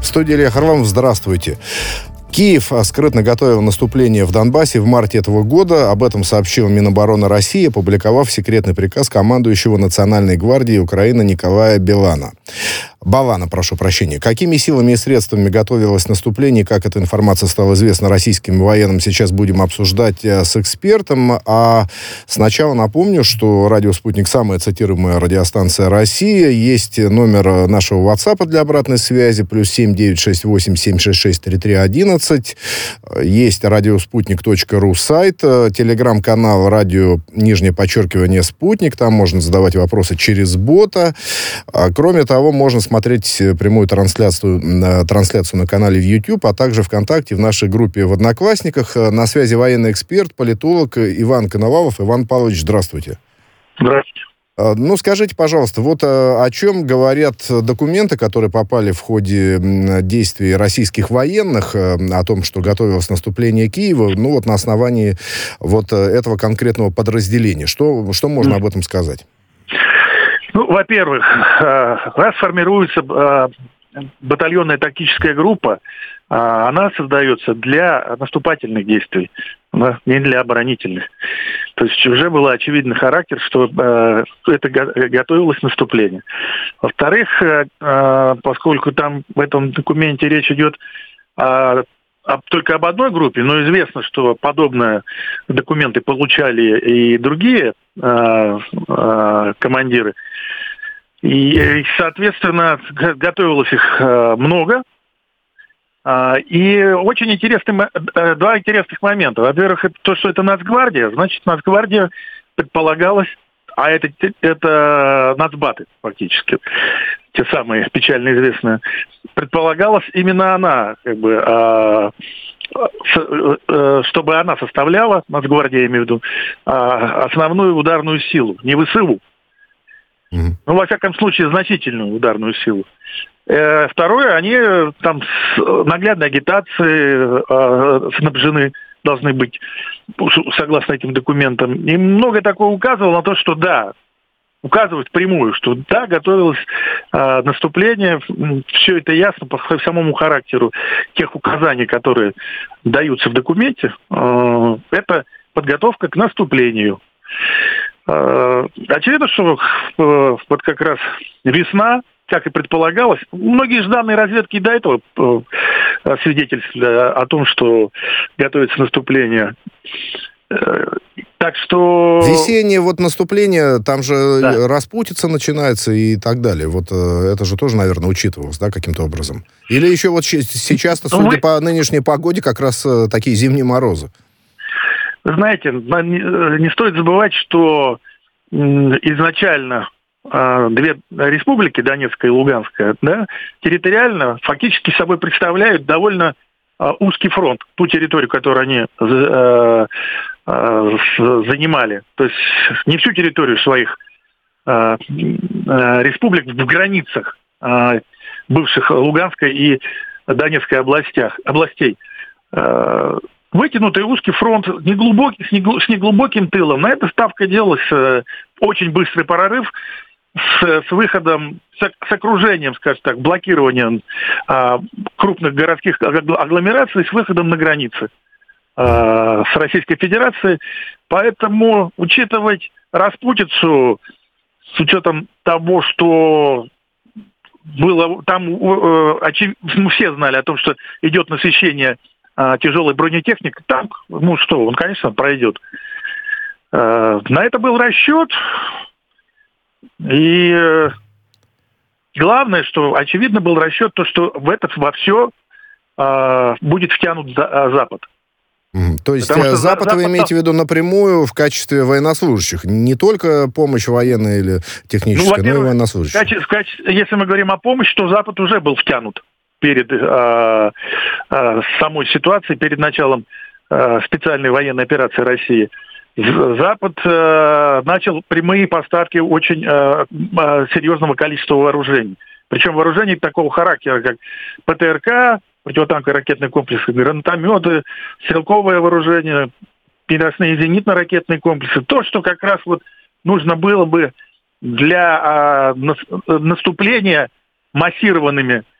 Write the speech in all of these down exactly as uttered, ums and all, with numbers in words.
студии Илья Харламов. Здравствуйте. Киев скрытно готовил наступление в Донбассе в марте этого года. Об этом сообщил Минобороны России, опубликовав секретный приказ командующего Национальной гвардии Украины Николая Белана. Балана, прошу прощения. Какими силами и средствами готовилось наступление, как эта информация стала известна российским военным, сейчас будем обсуждать с экспертом. А сначала напомню, что радио «Спутник» — самая цитируемая радиостанция России. Есть номер нашего WhatsApp для обратной связи, плюс семь девять шесть восемь семь шесть шесть три три одиннадцать. Есть радиоспутник точка ру сайт, телеграм-канал радио, нижнее подчеркивание, «Спутник». Там можно задавать вопросы через бота. Кроме того, можно смотреть прямую трансляцию, трансляцию на канале в YouTube, а также ВКонтакте, в нашей группе в Одноклассниках. На связи военный эксперт, политолог Иван Коновалов. Иван Павлович, здравствуйте. Здравствуйте. Ну, скажите, пожалуйста, вот о чем говорят документы, которые попали в ходе действий российских военных, о том, что готовилось наступление Киева, ну, вот на основании вот этого конкретного подразделения. Что, что можно об этом сказать? Ну, во-первых, раз формируется батальонная тактическая группа, она создается для наступательных действий, не для оборонительных. То есть уже был очевидный характер, что это готовилось наступление. Во-вторых, поскольку там в этом документе речь идет о только об одной группе, но известно, что подобные документы получали и другие э, э, командиры. И, соответственно, готовилось их э, много. Э, и очень интересный, э, два интересных момента. Во-первых, это то, что это Нацгвардия, значит, Нацгвардия предполагалась, а это, это нацбаты фактически, те самые печально известные. Предполагалось именно она, как бы, э, с, э, чтобы она составляла, Нацгвардия, я имею в виду, э, основную ударную силу, не ВСУ. Mm-hmm. Ну, во всяком случае, значительную ударную силу. Э, второе, они там с наглядной агитацией э, снабжены, должны быть, согласно этим документам. И много такого указывало на то, что да, указывает впрямую, что да, готовилось э, наступление, все это ясно по самому характеру тех указаний, которые даются в документе, э, это подготовка к наступлению. Э, очевидно, что э, вот как раз весна, как и предполагалось, многие же данные разведки до этого э, свидетельствовали о том, что готовится наступление. Так что... Весеннее вот наступление, там же да. распутица начинается и так далее. Вот это же тоже, наверное, учитывалось, да, каким-то образом? Или еще вот сейчас-то, судя Мы... по нынешней погоде, как раз такие зимние морозы? Знаете, не стоит забывать, что изначально две республики, Донецкая и Луганская, да, территориально фактически собой представляют довольно узкий фронт, ту территорию, которую они э, э, занимали. То есть не всю территорию своих э, э, республик в границах э, бывших Луганской и Донецкой областях, областей. Э, вытянутый узкий фронт неглубокий, с, неглуб, с неглубоким тылом. На это ставка делалась э, очень быстрый прорыв с, с выходом, с, с окружением, скажем так, блокированием а, крупных городских агломераций с выходом на границы а, с Российской Федерацией. Поэтому учитывать распутицу с учетом того, что было там, очев... мы все знали о том, что идет насыщение а, тяжелой бронетехникой, танк, ну что, он, конечно, пройдет. А, на это был расчет. И э, главное, что очевидно был расчет, то, что в это во все э, будет втянут за, э, Запад. Mm, то есть Запад, Запад вы имеете в виду напрямую в качестве военнослужащих? Не только помощь военная или техническая, ну, но и военнослужащих? В качестве, в качестве, если мы говорим о помощи, то Запад уже был втянут перед э, э, самой ситуацией, перед началом э, специальной военной операции России. Запад э, начал прямые поставки очень э, э, серьезного количества вооружений. Причем вооружений такого характера, как ПТРК, противотанковые ракетные комплексы, гранатометы, стрелковое вооружение, переносные зенитно-ракетные комплексы. То, что как раз вот нужно было бы для э, наступления массированными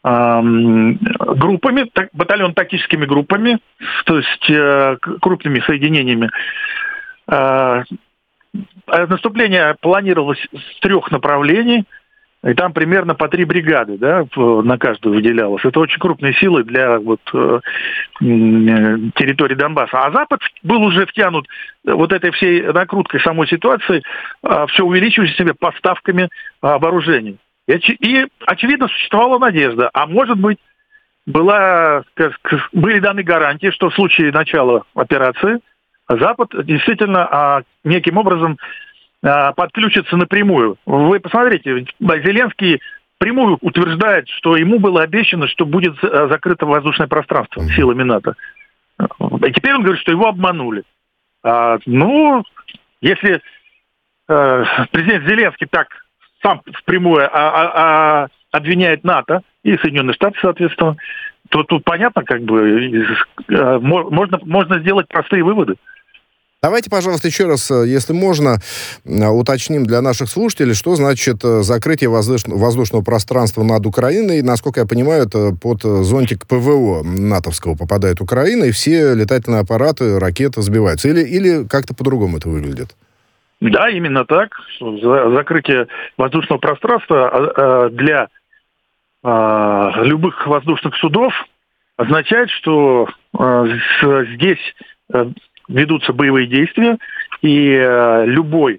группами, батальон тактическими группами, то есть э, крупными соединениями. Э, наступление планировалось с трех направлений, и там примерно по три бригады, да, на каждую выделялось. Это очень крупные силы для вот, э, территории Донбасса. А Запад был уже втянут вот этой всей накруткой самой ситуации, э, все увеличивающей себе поставками э, вооружений. И, и, очевидно, существовала надежда. А может быть, была, были даны гарантии, что в случае начала операции Запад действительно неким образом подключится напрямую. Вы посмотрите, Зеленский прямую утверждает, что ему было обещано, что будет закрыто воздушное пространство силами НАТО. И теперь он говорит, что его обманули. А, ну, если э, президент Зеленский так сам впрямую а, а, а, обвиняет НАТО и Соединенные Штаты, соответственно, то тут понятно, как бы, э, можно, можно сделать простые выводы. Давайте, пожалуйста, еще раз, если можно, уточним для наших слушателей, что значит закрытие воздушного пространства над Украиной. Насколько я понимаю, это под зонтик ПВО натовского попадает Украина, и все летательные аппараты, ракеты сбиваются. Или, или как-то по-другому это выглядит? Да, именно так. Закрытие воздушного пространства для любых воздушных судов означает, что здесь ведутся боевые действия, и любой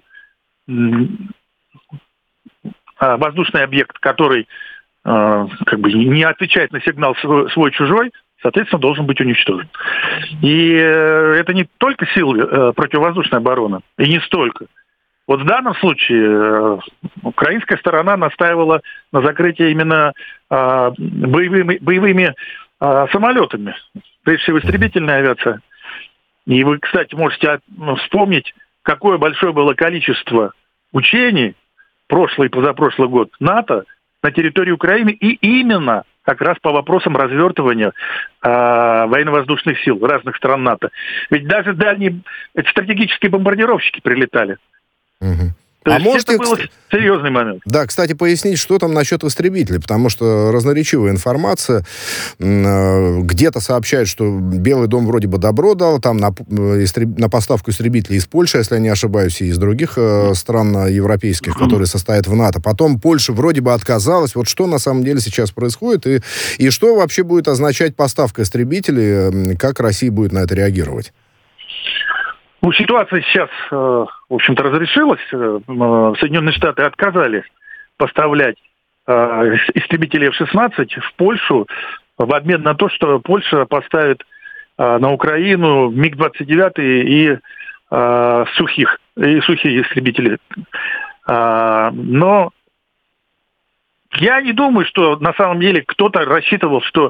воздушный объект, который как бы не отвечает на сигнал свой-чужой, соответственно, должен быть уничтожен. И это не только силы противовоздушной обороны, и не столько. Вот в данном случае украинская сторона настаивала на закрытии именно боевыми, боевыми самолетами, прежде всего истребительная авиация. И вы, кстати, можете вспомнить, какое большое было количество учений прошлый и позапрошлый год НАТО на территории Украины, и именно как раз по вопросам развертывания э, военно-воздушных сил разных стран НАТО. Ведь даже дальние стратегические бомбардировщики прилетали. Угу. То а есть можете, это был серьезный момент. Да, кстати, пояснить, что там насчет истребителей, потому что разноречивая информация. Где-то сообщают, что Белый дом вроде бы добро дал, там на, на поставку истребителей из Польши, если я не ошибаюсь, и из других э, стран европейских, которые состоят в НАТО. Потом Польша вроде бы отказалась. Вот что на самом деле сейчас происходит, и, и что вообще будет означать поставка истребителей, как Россия будет на это реагировать? Ну, ситуация сейчас, в общем-то, разрешилась. Соединенные Штаты отказались поставлять истребители эф шестнадцать в Польшу в обмен на то, что Польша поставит на Украину миг двадцать девять и сухих, и сухие истребители. Но я не думаю, что на самом деле кто-то рассчитывал, что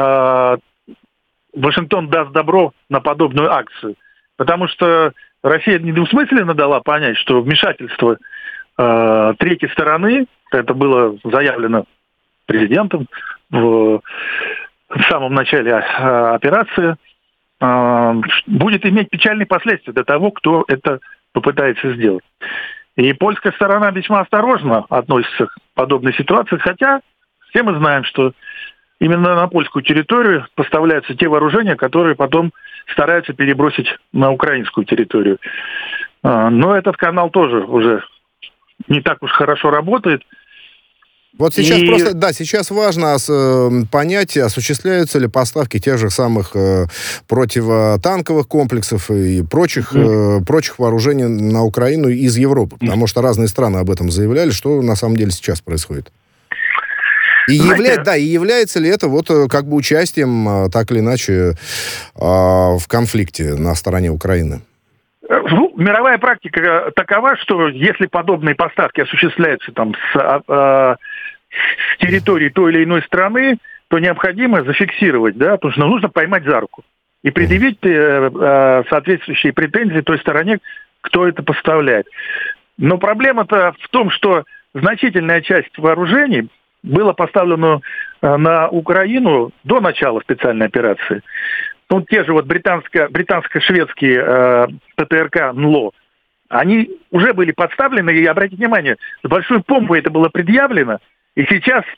Вашингтон даст добро на подобную акцию. Потому что Россия недвусмысленно дала понять, что вмешательство э, третьей стороны, это было заявлено президентом в, в самом начале э, операции, э, будет иметь печальные последствия для того, кто это попытается сделать. И польская сторона весьма осторожно относится к подобной ситуации, хотя все мы знаем, что именно на польскую территорию поставляются те вооружения, которые потом стараются перебросить на украинскую территорию. Но этот канал тоже уже не так уж хорошо работает. Вот сейчас и... просто, да, сейчас важно э, понять, осуществляются ли поставки тех же самых э, противотанковых комплексов и прочих, mm. э, прочих вооружений на Украину из Европы, потому что разные страны об этом заявляли, что на самом деле сейчас происходит. И, явля... да, и является ли это вот как бы участием, так или иначе, в конфликте на стороне Украины? Ну, мировая практика такова, что если подобные поставки осуществляются там с, а, с территории той или иной страны, то необходимо зафиксировать, да, потому что нужно поймать за руку и предъявить э, соответствующие претензии той стороне, кто это поставляет. Но проблема-то в том, что значительная часть вооружений было поставлено на Украину до начала специальной операции. Ну, те же вот британско- британско-шведские э, ПТРК НЛО, они уже были подставлены, и, обратите внимание, с большой помпой это было предъявлено, и сейчас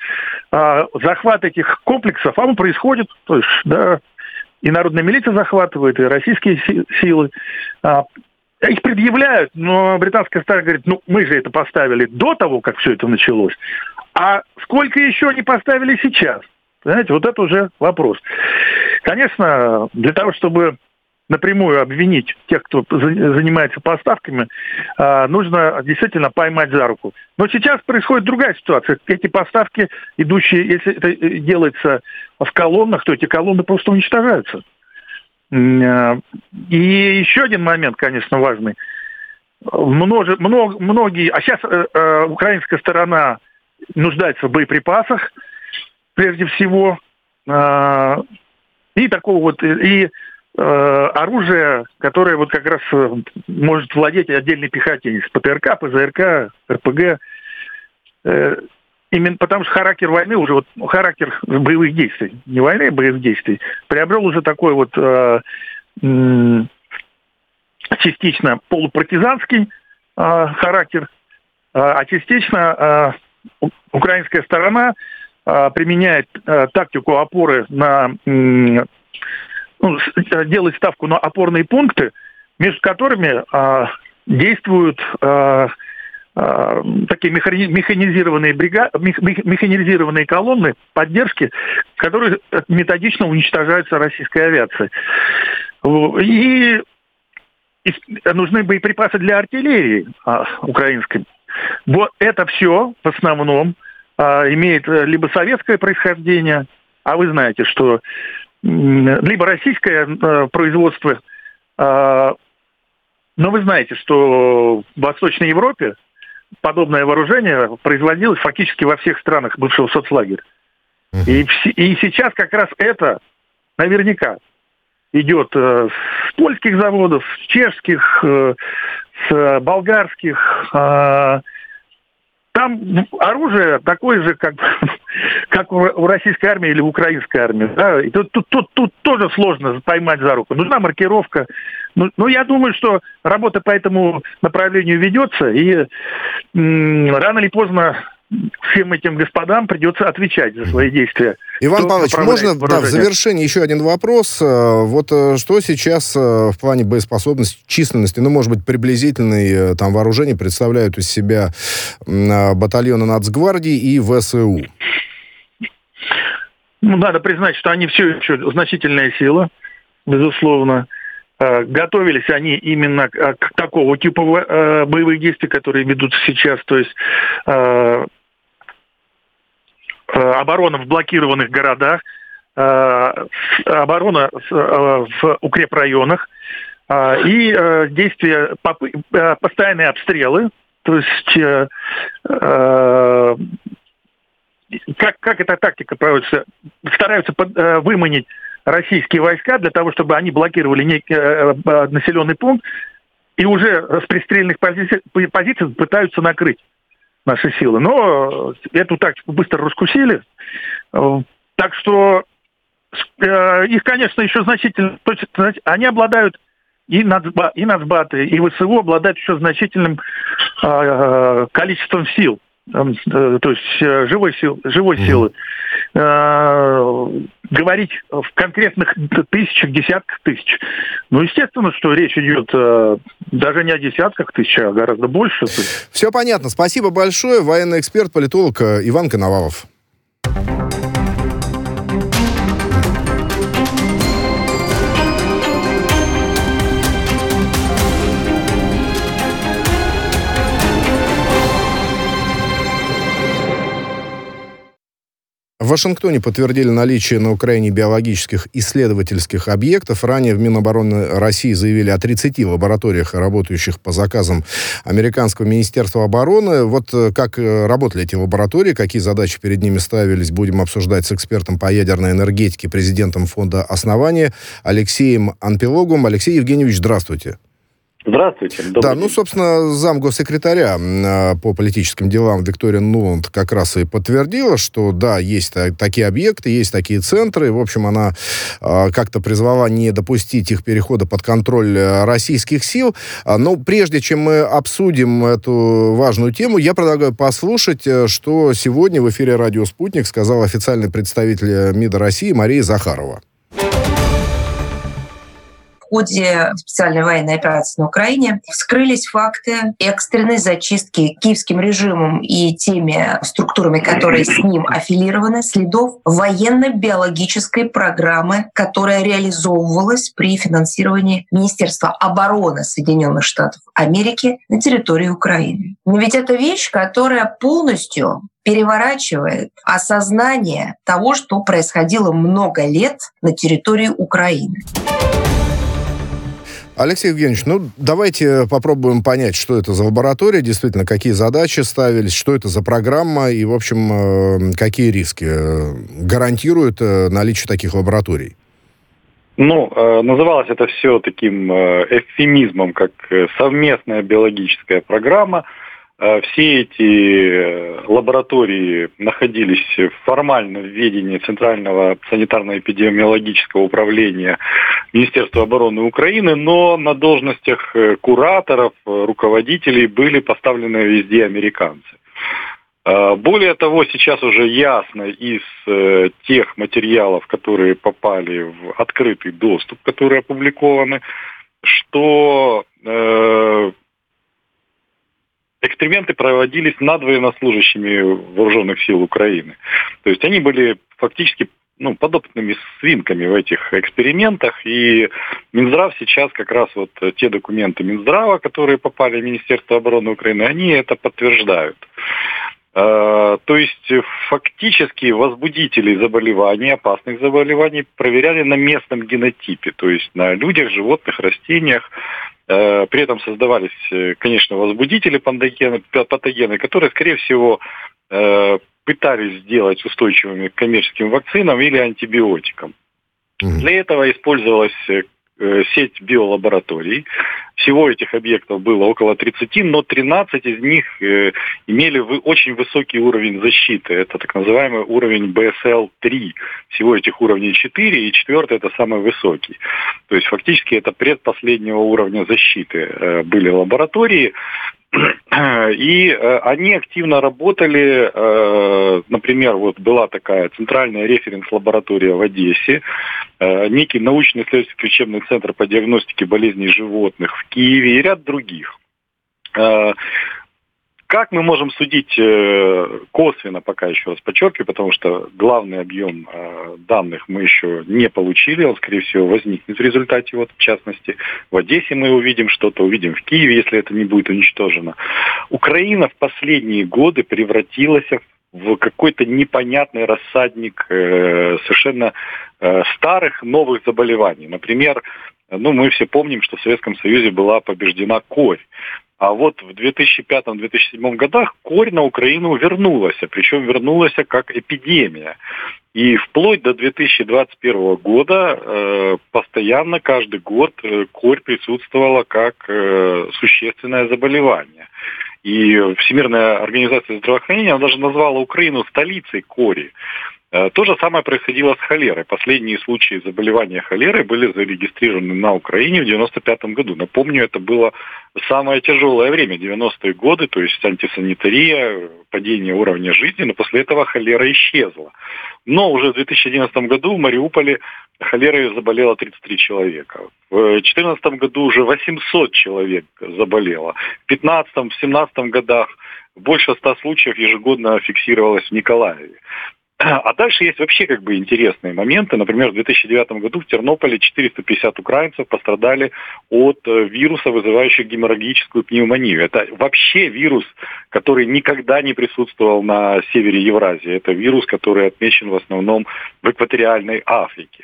а, захват этих комплексов, а он происходит, то есть, да, и народная милиция захватывает, и российские си- силы. А, их предъявляют, но британская сторона говорит, ну, мы же это поставили до того, как все это началось. А сколько еще они поставили сейчас? Понимаете, вот это уже вопрос. Конечно, для того, чтобы напрямую обвинить тех, кто занимается поставками, нужно действительно поймать за руку. Но сейчас происходит другая ситуация. Эти поставки, идущие, если это делается в колоннах, то эти колонны просто уничтожаются. И еще один момент, конечно, важный. Множе, много, многие, а сейчас э, э, украинская сторона нуждается в боеприпасах, прежде всего, э, и такого вот, и э, оружие, которое вот как раз э, может владеть отдельный пехотинец, ПТРК, ПЗРК, РПГ. Э, именно потому что характер войны уже, вот характер боевых действий, не войны, а боевых действий, приобрел уже такой вот э, э, частично полупартизанский э, характер, э, а частично э, украинская сторона э, применяет э, тактику опоры на, э, ну, делает ставку на опорные пункты, между которыми э, действуют э, э, такие механизированные бригады, механизированные колонны поддержки, которые методично уничтожаются российской авиацией. И И нужны боеприпасы для артиллерии а, украинской. Вот это все в основном а, имеет либо советское происхождение, а вы знаете, что м, либо российское а, производство, а, но вы знаете, что в Восточной Европе подобное вооружение производилось фактически во всех странах бывшего соцлагеря. Uh-huh. И, и сейчас как раз это наверняка идет э, с польских заводов, с чешских, э, с болгарских. Э, там оружие такое же, как, как у российской армии или в украинской армии. Да? И тут, тут, тут, тут тоже сложно поймать за руку. Нужна маркировка. Ну, ну, я думаю, что работа по этому направлению ведется, и м- рано или поздно всем этим господам придется отвечать за свои действия. Иван Павлович, можно да, в завершении еще один вопрос? Вот что сейчас в плане боеспособности, численности, ну, может быть, приблизительной там вооружений представляют из себя батальоны Нацгвардии и ВСУ? Ну, надо признать, что они все еще значительная сила, безусловно. Готовились они именно к такого типа боевых действий, которые ведутся сейчас, то есть оборона в блокированных городах, оборона в укрепрайонах и действия, постоянные обстрелы, то есть как, как эта тактика проводится, стараются выманить российские войска для того, чтобы они блокировали некий населенный пункт и уже с пристрельных позиций, позиций пытаются накрыть наши силы. Но эту тактику быстро раскусили. Так что э, их, конечно, еще значительно... То есть, они обладают и, нацба, и нацбаты, и ВСУ обладают еще значительным э, количеством сил. Э, то есть э, живой, сил, живой mm-hmm. силы. Э, говорить в конкретных тысячах, десятках тысяч. Ну, естественно, что речь идет э, даже не о десятках тысяч, а гораздо больше. Все понятно. Спасибо большое. Военный эксперт, политолог Иван Коновалов. В Вашингтоне подтвердили наличие на Украине биологических исследовательских объектов. Ранее в Минобороны России заявили о тридцати лабораториях, работающих по заказам Американского министерства обороны. Вот как работали эти лаборатории, какие задачи перед ними ставились, будем обсуждать с экспертом по ядерной энергетике, президентом фонда «Основание» Алексеем Анпилогом. Алексей Евгеньевич, здравствуйте. Здравствуйте. Да, день. ну, собственно, замгоссекретаря по политическим делам Виктория Нуланд как раз и подтвердила, что да, есть такие объекты, есть такие центры. В общем, она как-то призвала не допустить их перехода под контроль российских сил. Но прежде чем мы обсудим эту важную тему, я предлагаю послушать, что сегодня в эфире «Радио Спутник» сказал официальный представитель МИДа России Мария Захарова. В ходе специальной военной операции на Украине вскрылись факты экстренной зачистки киевским режимом и теми структурами, которые с ним аффилированы, следов военно-биологической программы, которая реализовывалась при финансировании Министерства обороны Соединенных Штатов Америки на территории Украины. Но ведь это вещь, которая полностью переворачивает осознание того, что происходило много лет на территории Украины. Алексей Евгеньевич, ну давайте попробуем понять, что это за лаборатория, действительно, какие задачи ставились, что это за программа и, в общем, какие риски гарантирует наличие таких лабораторий. Ну, называлось это все таким эвфемизмом, как совместная биологическая программа. Все эти лаборатории находились формально в ведении Центрального санитарно-эпидемиологического управления Министерства обороны Украины, но на должностях кураторов, руководителей были поставлены везде американцы. Более того, сейчас уже ясно из тех материалов, которые попали в открытый доступ, которые опубликованы, что эксперименты проводились над военнослужащими вооруженных сил Украины. То есть они были фактически ну, подопытными свинками в этих экспериментах, и Минздрав сейчас как раз вот те документы Минздрава, которые попали в Министерство обороны Украины, они это подтверждают. То есть фактически возбудителей заболеваний, опасных заболеваний проверяли на местном генотипе, то есть на людях, животных, растениях. При этом создавались, конечно, возбудители патогены, патогены, которые, скорее всего, пытались сделать устойчивыми к коммерческим вакцинам или антибиотикам. Mm-hmm. Для этого использовалась сеть биолабораторий. Всего этих объектов было около тридцати, но тринадцать из них имели очень высокий уровень защиты. Это так называемый уровень би эс эл три. Всего этих уровней четыре, и четвертый это самый высокий. То есть фактически это предпоследнего уровня защиты были лаборатории. И они активно работали, например, вот была такая центральная референс-лаборатория в Одессе, некий научно-исследовательский учебный центр по диагностике болезней животных в Киеве и ряд других. Как мы можем судить косвенно, пока еще раз подчеркиваю, потому что главный объем данных мы еще не получили, он, скорее всего, возникнет в результате, вот, в частности, в Одессе мы увидим что-то, увидим в Киеве, если это не будет уничтожено. Украина в последние годы превратилась в какой-то непонятный рассадник совершенно старых новых заболеваний. Например, ну, мы все помним, что в Советском Союзе была побеждена корь. А вот в две тысячи пятом - две тысячи седьмом годах корь на Украину вернулась, причем вернулась как эпидемия. И вплоть до две тысячи двадцать первого года э, постоянно каждый год э, корь присутствовала как э, существенное заболевание. И Всемирная организация здравоохранения, она даже назвала Украину столицей кори. То же самое происходило с холерой. Последние случаи заболевания холерой были зарегистрированы на Украине в девяносто пятом году. Напомню, это было самое тяжелое время, девяностые годы, то есть антисанитария, падение уровня жизни, но после этого холера исчезла. Но уже в две тысячи одиннадцатом году в Мариуполе холерой заболело тридцать три человека. В две тысячи четырнадцатом году уже восемьсот человек заболело. В две тысячи пятнадцатом - две тысячи семнадцатом годах больше ста случаев ежегодно фиксировалось в Николаеве. А дальше есть вообще как бы интересные моменты. Например, в две тысячи девятом году в Тернополе четыреста пятьдесят украинцев пострадали от вируса, вызывающего геморрагическую пневмонию. Это вообще вирус, который никогда не присутствовал на севере Евразии. Это вирус, который отмечен в основном в экваториальной Африке.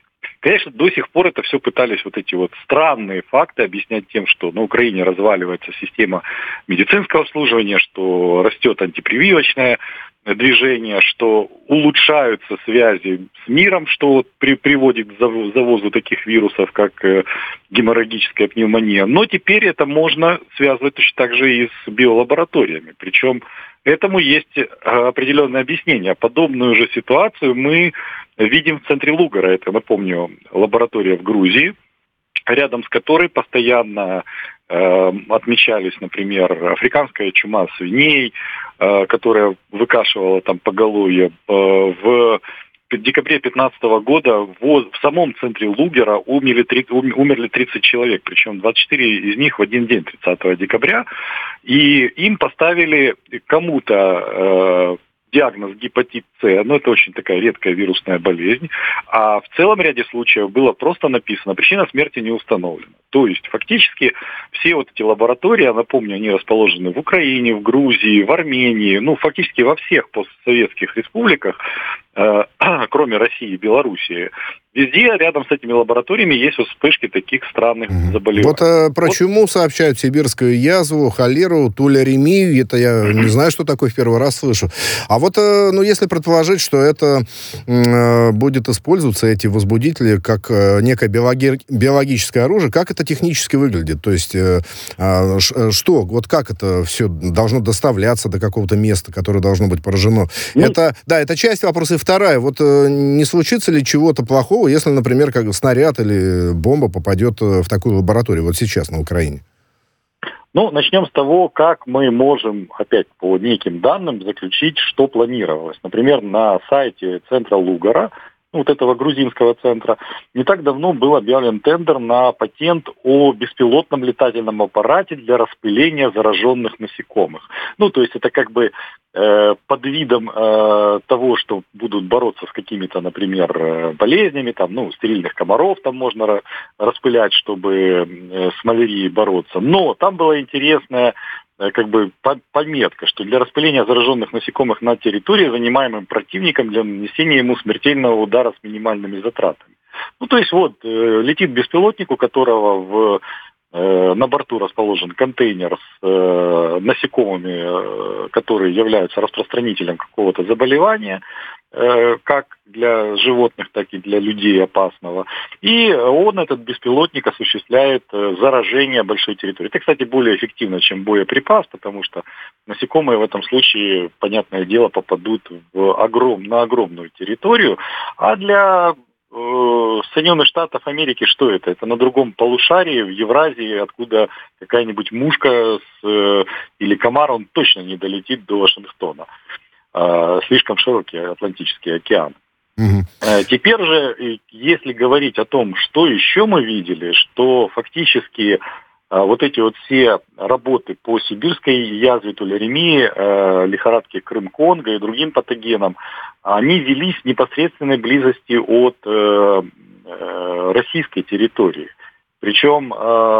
Конечно, до сих пор это все пытались вот эти вот странные факты объяснять тем, что на Украине разваливается система медицинского обслуживания, что растет антипрививочное движение, что улучшаются связи с миром, что вот при, приводит к завозу таких вирусов, как э, геморрагическая пневмония. Но теперь это можно связывать точно так же и с биолабораториями. Причем этому есть определенное объяснение. Подобную же ситуацию мы видим в центре Лугара. Это, напомню, лаборатория в Грузии, рядом с которой постоянно э, отмечались, например, африканская чума свиней, э, которая выкашивала там поголовье. Э, в декабре две тысячи пятнадцатого года в, в самом центре Лугара умерли, умерли тридцать человек, причем двадцать четыре из них в один день, тридцатого декабря. И им поставили кому-то... Э, диагноз гепатит С, но это очень такая редкая вирусная болезнь, а в целом ряде случаев было просто написано, причина смерти не установлена. То есть фактически все вот эти лаборатории, я напомню, они расположены в Украине, в Грузии, в Армении, ну фактически во всех постсоветских республиках, э, кроме России и Белоруссии. Везде рядом с этими лабораториями есть вот вспышки таких странных mm-hmm. заболеваний. Вот э, про вот. чуму сообщают, сибирскую язву, холеру, туляремию. Это я mm-hmm. не знаю, что такое, в первый раз слышу. А вот, э, ну, если предположить, что это э, будет использоваться, эти возбудители, как э, некое биологи- биологическое оружие, как это технически выглядит? То есть, э, э, что, вот как это все должно доставляться до какого-то места, которое должно быть поражено? Mm-hmm. Это, да, это часть вопроса. И вторая, вот э, не случится ли чего-то плохого, если, например, как снаряд или бомба попадет в такую лабораторию вот сейчас на Украине? Ну, начнем с того, как мы можем, опять по неким данным, заключить, что планировалось. Например, на сайте центра Лугара, вот этого грузинского центра, не так давно был объявлен тендер на патент о беспилотном летательном аппарате для распыления зараженных насекомых. Ну, то есть это как бы э, под видом э, того, что будут бороться с какими-то, например, болезнями, там, ну, стерильных комаров там можно распылять, чтобы э, с малярией бороться. Но там было интересное как бы пометка, что для распыления зараженных насекомых на территории, занимаемым противником, для нанесения ему смертельного удара с минимальными затратами. Ну, то есть вот, э, летит беспилотник, у которого в, э, на борту расположен контейнер с э, насекомыми, э, которые являются распространителем какого-то заболевания, э, как для животных, так и для людей опасного. И он, этот беспилотник, осуществляет заражение большой территории. Это, кстати, более эффективно, чем боеприпас, потому что насекомые в этом случае, понятное дело, попадут в огром, на огромную территорию. А для э, Соединенных Штатов Америки что это? Это на другом полушарии, в Евразии, откуда какая-нибудь мушка с, э, или комар, он точно не долетит до Вашингтона. Э, слишком широкий Атлантический океан. Угу. Теперь же, если говорить о том, что еще мы видели, что фактически вот эти вот все работы по сибирской язве, туляремии, лихорадке Крым-Конго и другим патогенам, они велись в непосредственной близости от российской территории. Причем,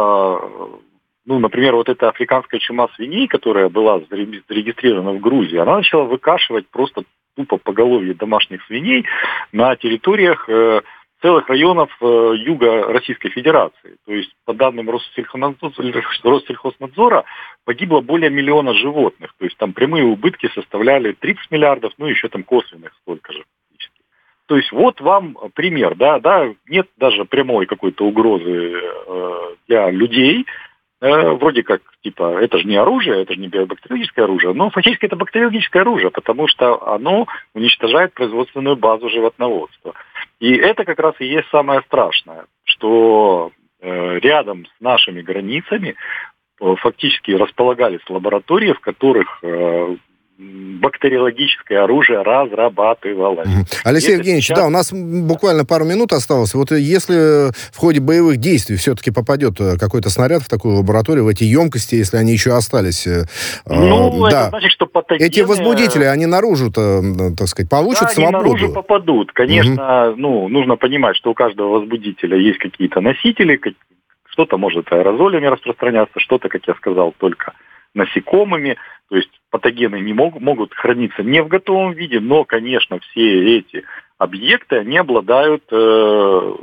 ну, например, вот эта африканская чума свиней, которая была зарегистрирована в Грузии, она начала выкашивать просто тупо поголовье домашних свиней на территориях э, целых районов э, юга Российской Федерации. То есть, по данным Россельхознадзора, Россельхознадзора, погибло более миллиона животных. То есть, там прямые убытки составляли тридцать миллиардов, ну, еще там косвенных столько же. То есть, вот вам пример, да, да, нет даже прямой какой-то угрозы э, для людей. Вроде как, типа, это же не оружие, это же не биобактериологическое оружие, но фактически это бактериологическое оружие, потому что оно уничтожает производственную базу животноводства. И это как раз и есть самое страшное, что э, рядом с нашими границами э, фактически располагались лаборатории, в которых э, бактериологическое оружие разрабатывалось. Угу. Алексей это Евгеньевич, сейчас... да, у нас буквально пару минут осталось. Вот если в ходе боевых действий все-таки попадет какой-то снаряд в такую лабораторию, в эти емкости, если они еще остались, ну, э, да, это значит, что патогены... эти возбудители, они наружу-то, так сказать, получат да, свободу. Они наружу попадут. Конечно, угу. ну, нужно понимать, что у каждого возбудителя есть какие-то носители, что-то может аэрозолями распространяться, что-то, как я сказал, только насекомыми. То есть патогены не могут, могут храниться не в готовом виде, но, конечно, все эти объекты, они обладают э,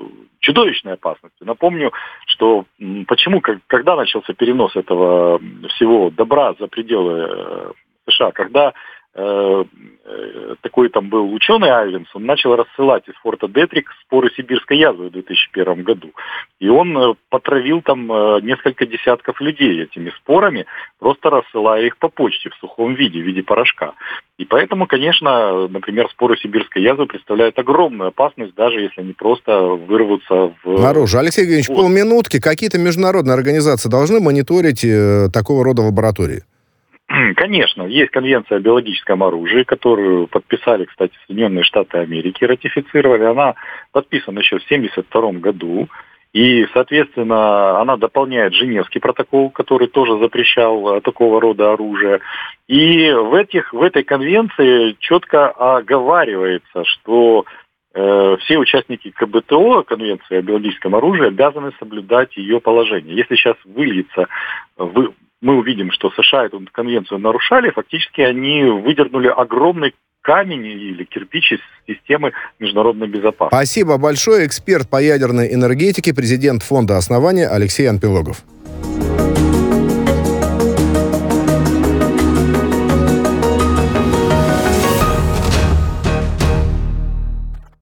чудовищной опасностью. Напомню, что почему, когда начался перенос этого всего добра за пределы США, когда э, такой там был ученый Айвенс, он начал рассылать из форта Детрик споры сибирской язвы в две тысячи первом году. И он потравил там несколько десятков людей этими спорами, просто рассылая их по почте в сухом виде, в виде порошка. И поэтому, конечно, например, споры сибирской язвы представляют огромную опасность, даже если они просто вырвутся в... Наружу. Алексей Евгеньевич, вот. полминутки. Какие-то международные организации должны мониторить э, такого рода лаборатории? Конечно, есть конвенция о биологическом оружии, которую подписали, кстати, Соединенные Штаты Америки, ратифицировали. Она подписана еще в семьдесят втором году. И, соответственно, она дополняет Женевский протокол, который тоже запрещал такого рода оружие. И в, этих, в этой конвенции четко оговаривается, что э, все участники ка бэ тэ о, Конвенции о биологическом оружии, обязаны соблюдать ее положение. Если сейчас выльется... в мы увидим, что США эту конвенцию нарушали, фактически они выдернули огромный камень или кирпич из системы международной безопасности. Спасибо большое. Эксперт по ядерной энергетике, президент Фонда Основания Алексей Анпилогов.